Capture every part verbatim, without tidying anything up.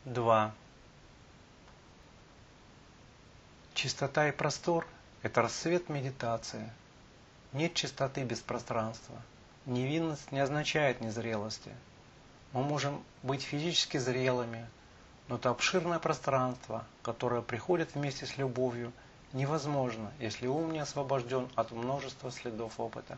два. Чистота и простор – это рассвет медитации. Нет чистоты без пространства. Невинность не означает незрелости. Мы можем быть физически зрелыми, но то обширное пространство, которое приходит вместе с любовью, невозможно, если ум не освобожден от множества следов опыта.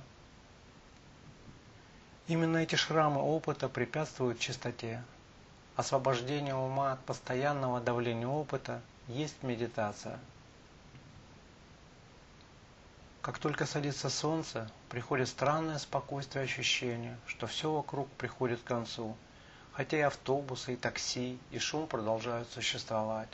Именно эти шрамы опыта препятствуют чистоте. Освобождение ума от постоянного давления опыта есть медитация. Как только садится солнце, приходит странное спокойствие и ощущение, что все вокруг приходит к концу, хотя и автобусы, и такси, и шум продолжают существовать.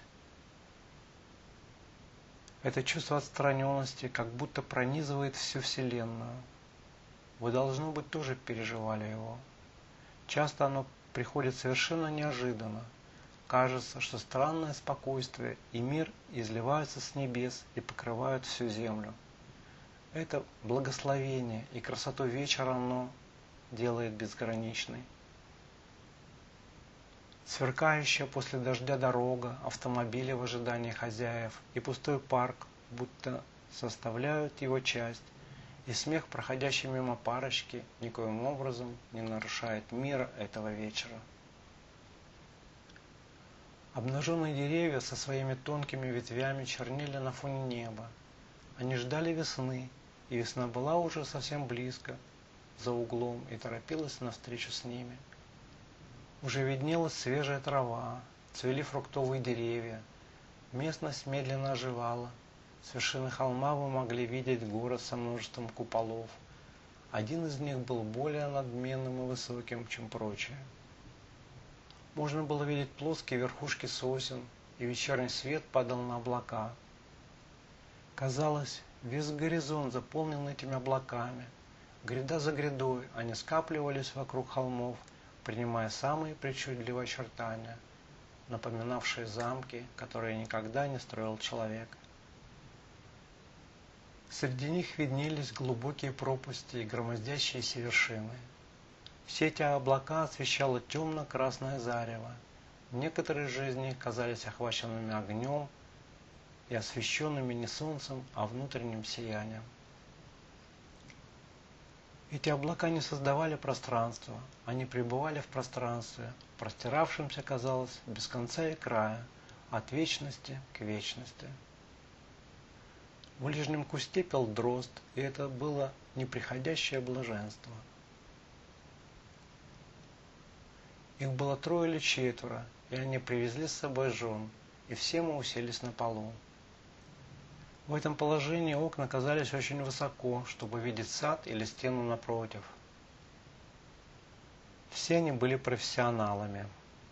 Это чувство отстраненности как будто пронизывает всю Вселенную. Вы, должно быть, тоже переживали его. Часто оно приходит совершенно неожиданно. Кажется, что странное спокойствие и мир изливаются с небес и покрывают всю землю. Это благословение и красоту вечера оно делает безграничной. Сверкающая после дождя дорога, автомобили в ожидании хозяев и пустой парк будто составляют его часть, и смех, проходящий мимо парочки, никоим образом не нарушает мира этого вечера. Обнаженные деревья со своими тонкими ветвями чернели на фоне неба. Они ждали весны, и весна была уже совсем близко, за углом, и торопилась навстречу с ними. Уже виднелась свежая трава, цвели фруктовые деревья, местность медленно оживала. С вершины холма вы могли видеть город со множеством куполов. Один из них был более надменным и высоким, чем прочие. Можно было видеть плоские верхушки сосен, и вечерний свет падал на облака. Казалось, весь горизонт заполнен этими облаками. Гряда за грядой они скапливались вокруг холмов, принимая самые причудливые очертания, напоминавшие замки, которые никогда не строил человек. Среди них виднелись глубокие пропасти и громоздящиеся вершины. Все эти облака освещало темно-красное зарево. Некоторые же из них казались охваченными огнем и освещенными не солнцем, а внутренним сиянием. Эти облака не создавали пространства, они пребывали в пространстве, простиравшемся, казалось, без конца и края, от вечности к вечности. В ближнем кусте пел дрозд, и это было неприходящее блаженство. Их было трое или четверо, и они привезли с собой жен, и все мы уселись на полу. В этом положении окна казались очень высоко, чтобы видеть сад или стену напротив. Все они были профессионалами.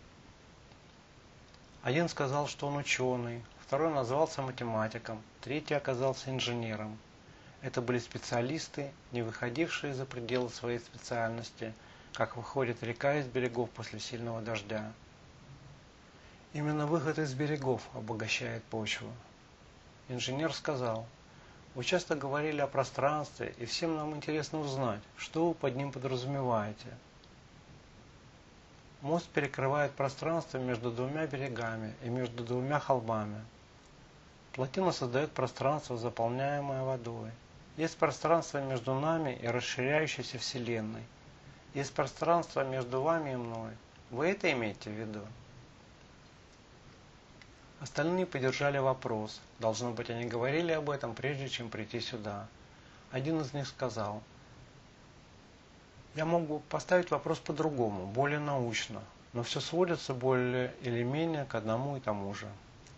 Один сказал, что он ученый, второй назвался математиком, третий оказался инженером. Это были специалисты, не выходившие за пределы своей специальности, как выходит река из берегов после сильного дождя. Именно выход из берегов обогащает почву. Инженер сказал: «Вы часто говорили о пространстве, и всем нам интересно узнать, что вы под ним подразумеваете». Мост перекрывает пространство между двумя берегами и между двумя холмами. Плотина создает пространство, заполняемое водой. Есть пространство между нами и расширяющейся Вселенной. Есть пространство между вами и мной. Вы это имеете в виду? Остальные поддержали вопрос. Должно быть, они говорили об этом, прежде чем прийти сюда. Один из них сказал: «Я могу поставить вопрос по-другому, более научно, но все сводится более или менее к одному и тому же.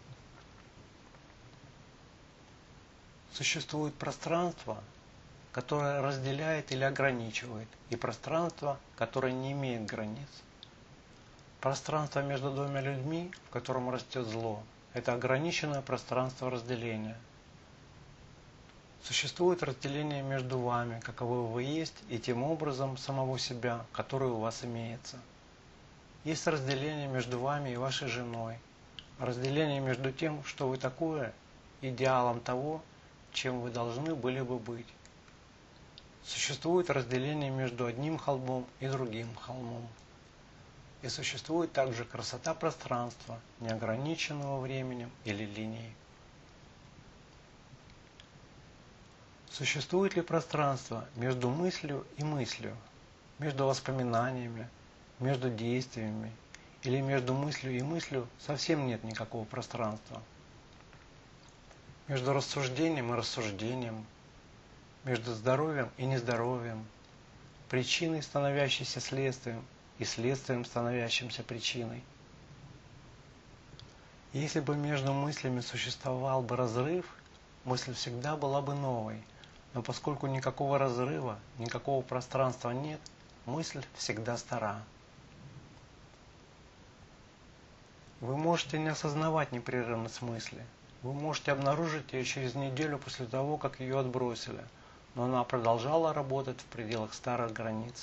Существует пространство, которое разделяет или ограничивает, и пространство, которое не имеет границ. Пространство между двумя людьми, в котором растет зло, это ограниченное пространство разделения. Существует разделение между вами, каковы вы есть, и тем образом самого себя, который у вас имеется. Есть разделение между вами и вашей женой, разделение между тем, что вы такое, идеалом того, чем вы должны были бы быть. Существует разделение между одним холмом и другим холмом. И существует также красота пространства, неограниченного временем или линией. Существует ли пространство между мыслью и мыслью, между воспоминаниями, между действиями, или между мыслью и мыслью совсем нет никакого пространства? Между рассуждением и рассуждением, между здоровьем и нездоровьем, причиной, становящейся следствием, и следствием, становящимся причиной. Если бы между мыслями существовал бы разрыв, мысль всегда была бы новой, но поскольку никакого разрыва, никакого пространства нет, мысль всегда стара. Вы можете не осознавать непрерывность мысли, вы можете обнаружить ее через неделю после того, как ее отбросили, но она продолжала работать в пределах старых границ.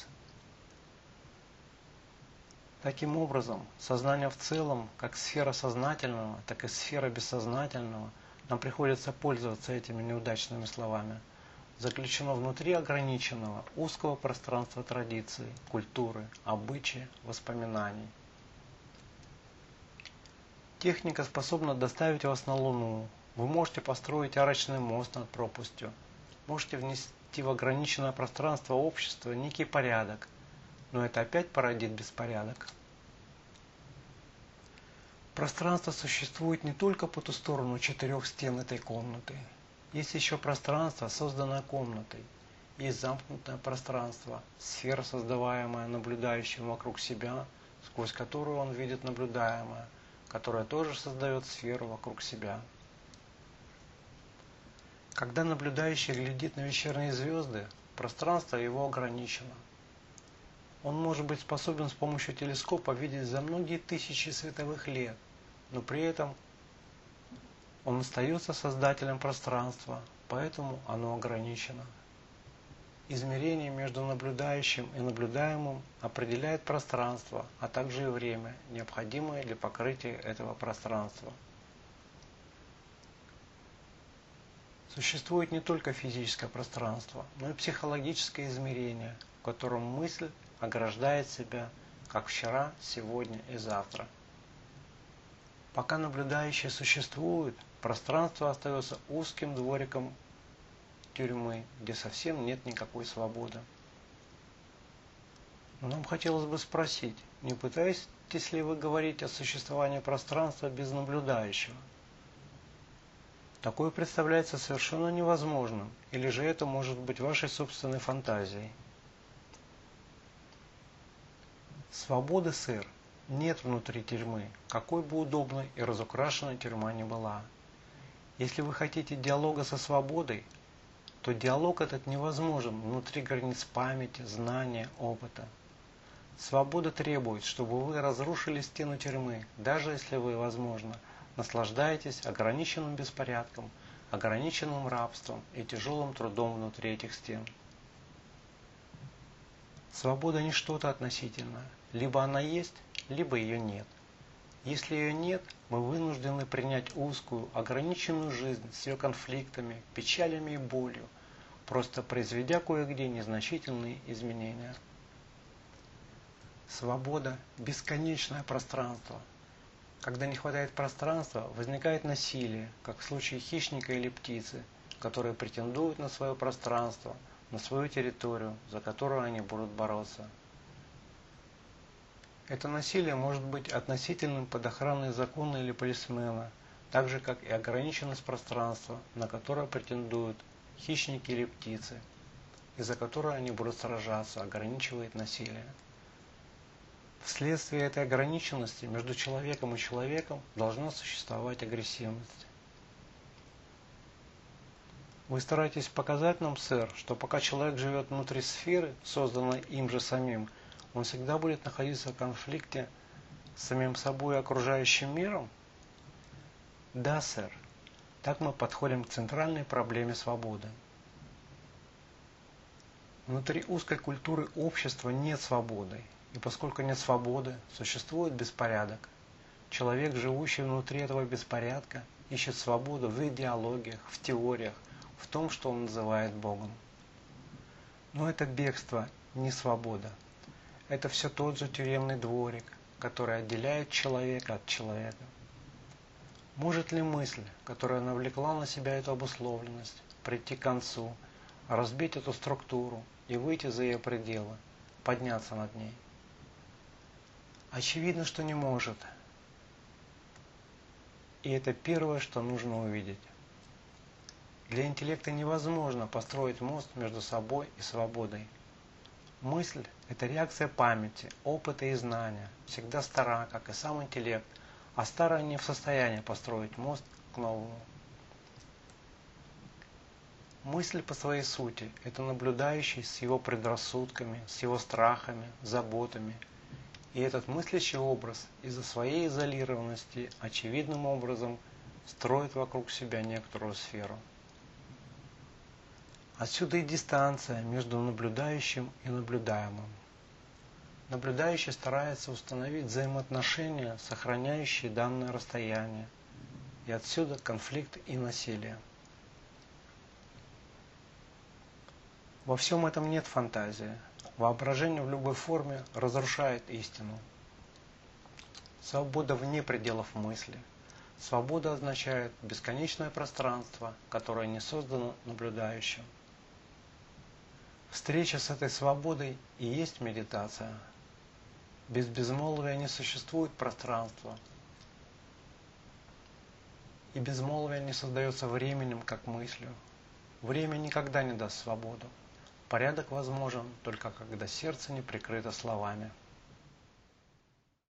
Таким образом, сознание в целом, как сфера сознательного, так и сфера бессознательного, нам приходится пользоваться этими неудачными словами, заключено внутри ограниченного, узкого пространства традиций, культуры, обычаев, воспоминаний. Техника способна доставить вас на Луну. Вы можете построить арочный мост над пропастью, можете внести в ограниченное пространство общества некий порядок, но это опять породит беспорядок. Пространство существует не только по ту сторону четырех стен этой комнаты. Есть еще пространство, созданное комнатой. Есть замкнутое пространство, сфера, создаваемая наблюдающим вокруг себя, сквозь которую он видит наблюдаемое, которое тоже создает сферу вокруг себя. Когда наблюдающий глядит на вечерние звезды, пространство его ограничено. Он может быть способен с помощью телескопа видеть за многие тысячи световых лет, но при этом он остается создателем пространства, поэтому оно ограничено. Измерение между наблюдающим и наблюдаемым определяет пространство, а также и время, необходимое для покрытия этого пространства. Существует не только физическое пространство, но и психологическое измерение, в котором мысль ограждает себя, как вчера, сегодня и завтра. Пока наблюдающий существует, пространство остается узким двориком тюрьмы, где совсем нет никакой свободы. Но нам хотелось бы спросить, не пытаетесь ли вы говорить о существовании пространства без наблюдающего? Такое представляется совершенно невозможным, или же это может быть вашей собственной фантазией? Свободы, сэр, нет внутри тюрьмы, какой бы удобной и разукрашенной тюрьма ни была. Если вы хотите диалога со свободой, то диалог этот невозможен внутри границ памяти, знания, опыта. Свобода требует, чтобы вы разрушили стену тюрьмы, даже если вы, возможно, наслаждаетесь ограниченным беспорядком, ограниченным рабством и тяжелым трудом внутри этих стен. Свобода не что-то относительное. Либо она есть, либо ее нет. Если ее нет, мы вынуждены принять узкую, ограниченную жизнь с ее конфликтами, печалями и болью, просто произведя кое-где незначительные изменения. Свобода – бесконечное пространство. Когда не хватает пространства, возникает насилие, как в случае хищника или птицы, которые претендуют на свое пространство, на свою территорию, за которую они будут бороться. Это насилие может быть относительным под охраной закона или полисмена, так же как и ограниченность пространства, на которое претендуют хищники или птицы, и за которое они будут сражаться, ограничивает насилие. Вследствие этой ограниченности между человеком и человеком должна существовать агрессивность. Вы стараетесь показать нам, сэр, что пока человек живет внутри сферы, созданной им же самим, он всегда будет находиться в конфликте с самим собой и окружающим миром? Да, сэр. Так мы подходим к центральной проблеме свободы. Внутри узкой культуры общества нет свободы, и поскольку нет свободы, существует беспорядок. Человек, живущий внутри этого беспорядка, ищет свободу в идеологиях, в теориях, в том, что он называет Богом. Но это бегство не свобода. Это все тот же тюремный дворик, которая отделяет человека от человека. Может ли мысль, которая навлекла на себя эту обусловленность, прийти к концу, разбить эту структуру и выйти за ее пределы, подняться над ней? Очевидно, что не может. И это первое, что нужно увидеть. Для интеллекта невозможно построить мост между собой и свободой. Мысль – это реакция памяти, опыта и знания, всегда стара, как и сам интеллект, а старая не в состоянии построить мост к новому. Мысль по своей сути – это наблюдающий с его предрассудками, с его страхами, заботами. И этот мыслящий образ из-за своей изолированности очевидным образом строит вокруг себя некоторую сферу. Отсюда и дистанция между наблюдающим и наблюдаемым. Наблюдающий старается установить взаимоотношения, сохраняющие данное расстояние, и отсюда конфликт и насилие. Во всем этом нет фантазии. Воображение в любой форме разрушает истину. Свобода вне пределов мысли. Свобода означает бесконечное пространство, которое не создано наблюдающим. Встреча с этой свободой и есть медитация. Без безмолвия не существует пространства. И безмолвие не создается временем, как мыслью. Время никогда не даст свободу. Порядок возможен только когда сердце не прикрыто словами.